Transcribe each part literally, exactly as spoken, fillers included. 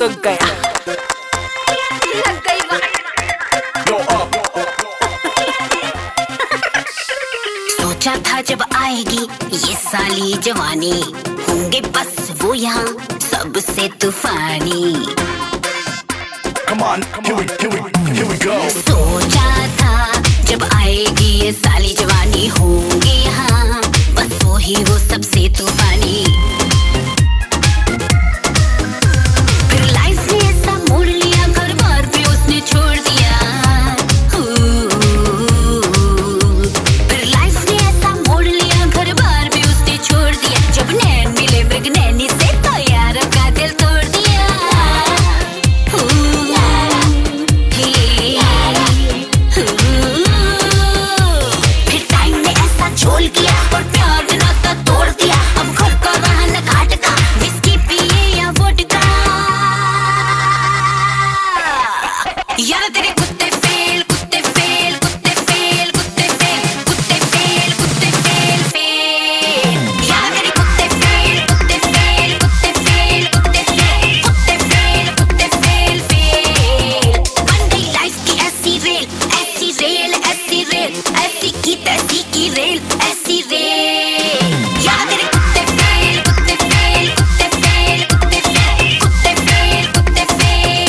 तो गया लग गई सोचा था जब आएगी ये साली जवानी, होंगे बस वो यहाँ सबसे तूफानी। Come on, here we, here we, here we go. सोचा था जब आएगी ये साली जवानी, होंगे यहाँ बस वो ही वो सबसे तूफानी। फिर लाइफ ने ऐसा मोड़ लिया, घर बार भी उसने छोड़ दिया। फिर लाइफ ने ऐसा मोड़ लिया, घर बार भी उसने छोड़ दिया। जब नैन मिले मृग नैनी से तो यार का दिल तोड़ दिया। फिर टाइम ने ऐसा झोल किया और प्यार ने नाता तोड़ दिया। अब घर का रहन घाट का, विस्की पिए या वोडका। यार तेरे कुत्ते फेल, कुत्ते फेल, कुत्ते फेल, कुत्ते फेल, कुत्ते फेल, कुत्ते फेल, फेल। यार तेरे कुत्ते फेल, कुत्ते फेल, कुत्ते फेल, कुत्ते फेल, कुत्ते फेल, कुत्ते फेल, फेल। बन गई लाइफ की ऐसी रेल, ऐसी रेल, ऐसी रेल, ऐसी की तैसी की रेल, ऐसी रेल। यार तेरे कुत्ते फेल, कुत्ते फेल, कुत्ते फेल, कुत्ते फेल, कुत्ते फेल, कुत्ते fail.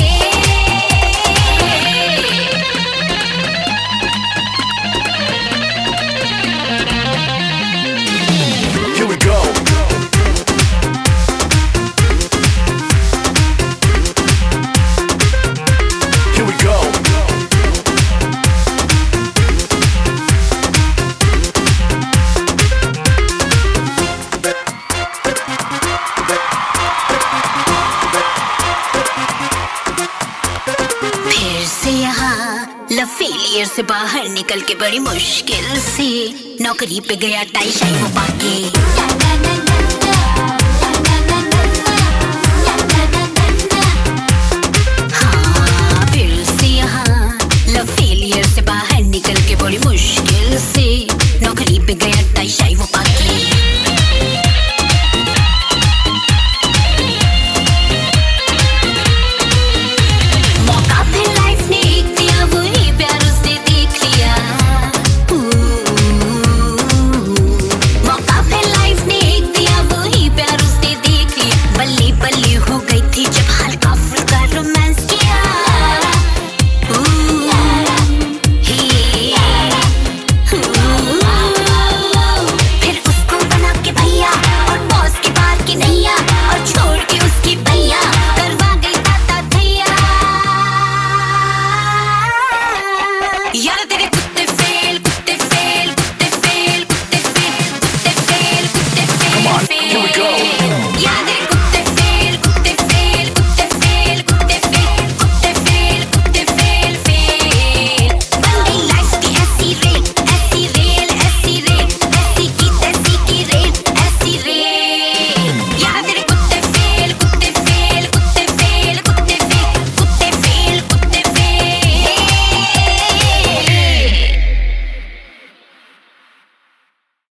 Here we go. Here we go. फिर से यहाँ लव फेलियर से बाहर निकल के बड़ी मुश्किल से नौकरी पे गया टाई शाई वो पाके। हाँ, फिर से यहाँ लव फेलियर से बाहर निकल के बड़ी मुश्किल से नौकरी पे गया टाई शाई वो